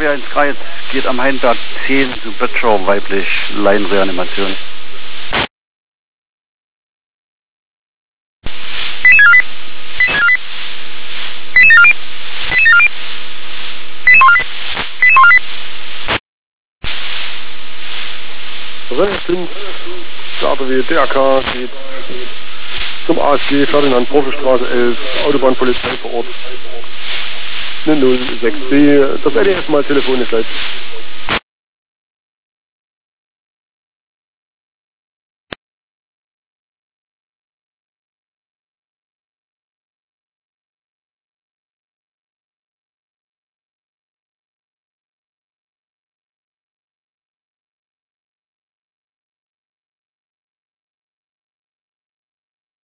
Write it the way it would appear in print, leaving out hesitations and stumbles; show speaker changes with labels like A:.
A: RW 1.3, jetzt geht am Heinberg 10 zu Böttcher, weiblich, Laienreanimation.
B: Sind der ADW DRK geht zum ASG Ferdinand Profestraße 11, Autobahnpolizei vor Ort 006B, das LEF mal telefonisch leiten.